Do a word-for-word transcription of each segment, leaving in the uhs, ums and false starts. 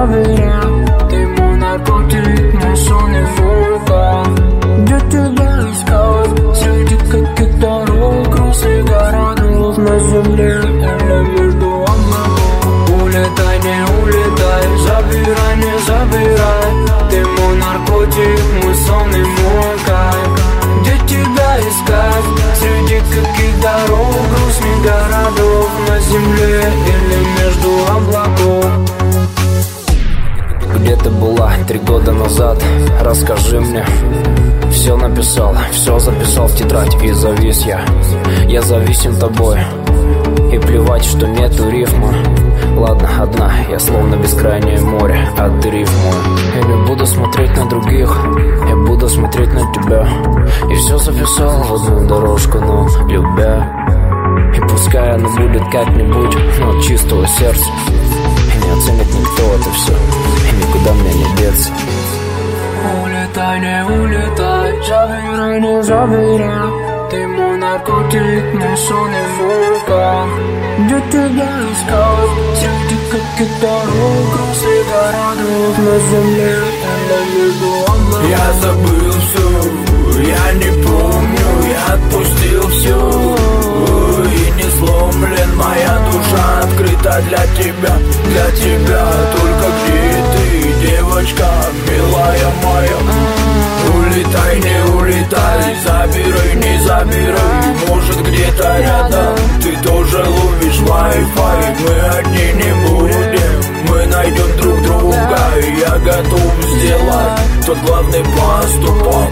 заверяю, ты мой наркотик, мой сон и мука. Где тебя искать? Среди каких дорог, красных городов на земле или между облаков. Улетай, не улетай, забирай, не забирай, ты мой наркотик, мой сон и мой кайф. Где тебя искать? Среди каких дорог, грустных городов на земле или между облаков. Где ты была три года назад? Расскажи мне. Все написал, все записал в тетрадь. И завис я, я зависим тобой. И плевать, что нету рифма. Ладно, одна, я словно бескрайнее море, а ты рифмую. Я не буду смотреть на других, я буду смотреть на тебя. И все записал в одну дорожку, но любя. И пускай оно будет как-нибудь, но от чистого сердца. И не оценит никто это все, и никуда мне не деться. Улетай, не улетай, забирай, не забирай, ты мой наркотик, мой сон и мука. Где тебя искать? Среди каких дорог, красных городов на земле или между облаков. Я забыл все, я не помню, я отпустил все. И не сломлен, моя душа открыта для тебя, для тебя. Только где ты, девочка, милая моя? Улетай, не улетай, забирай, не забирай. Может где-то рядом ты тоже ловишь Wi-Fi. Мы одни не будем, мы найдем друг друга. И я готов сделать тот главный поступок.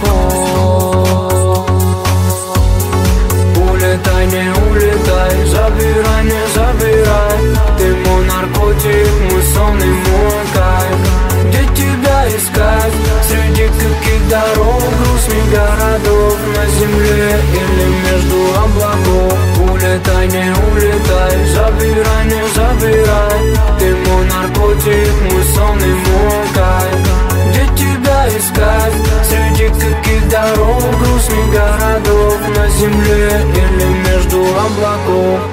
Улетай, не улетай, забирай, не забирай, ты мой наркотик, мой сон и мой кайф. Где тебя искать? Среди каких дорог, грустных городов на земле или между облаков. Улетай, не улетай, забирай, не забирай, ты мой наркотик, мой сон и мой кайф. Где тебя искать? Среди каких дорог, грустных городов на земле или между облаков.